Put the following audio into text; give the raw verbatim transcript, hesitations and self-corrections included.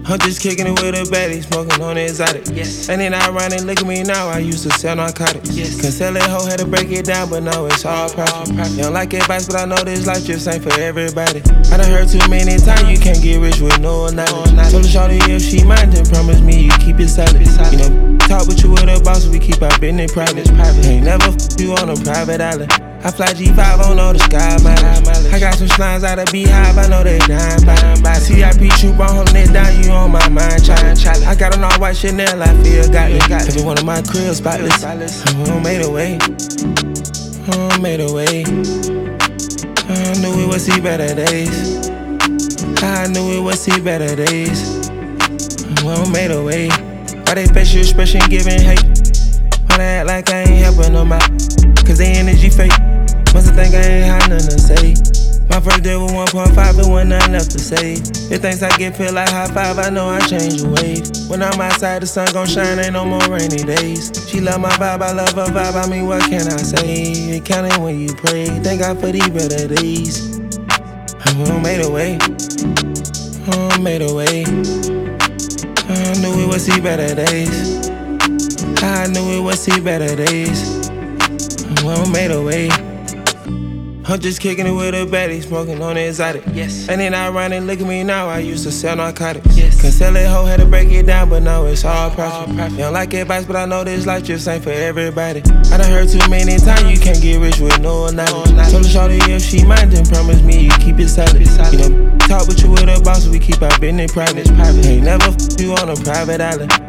I'm just kicking it with a baddie, smoking on the exotic. Yes. And then I run and look at me now, I used to sell narcotics. Yes. Can sell it hoe, had to break it down, but no, it's all profit. You don't like advice, but I know this life just ain't for everybody. I done heard too many times, you can't get rich with no knowledge. Told the shorty if she mind, then promise me you keep it solid. You know, talk with you with a boss, we keep our business private. Ain't never f you on a private island. I fly G five, I don't know the sky mileage. I got some slimes out of Beehive, I know they dying by. C I P troop, I'm holding it down, you on my mind, challenge. I got an all white Chanel, I feel got it. Every one of my cribs spotless. I made a way, I made a way. I knew we would see better days. I knew we would see better days. I made a way. Why they facial expression giving hate? Why they act like I ain't helping them out? Cause they energy fake. Must think I ain't had nothing to say. My first day was one point five, but wasn't nothing left to say. If things I get feel like high five, I know I change the wave. When I'm outside, the sun gon' shine, ain't no more rainy days. She love my vibe, I love her vibe, I mean, what can I say? It counted when you pray, thank God for these better days. I made a way, I made a way. I knew we would see better days. I knew we would see better days. I made a way. I'm just kicking it with a baddie, smoking on the exotic. Yes. And then I run and look at me now, I used to sell narcotics. Yes. Can sell it hoe, had to break it down, but now it's all profit. You don't like advice, but I know this life just ain't for everybody. I done heard too many times, you can't get rich with no knowledge. Told the shorty if she mind, then promise me you keep it solid. You know, talk with you with a boss, we keep our business private. Ain't never f you on a private island.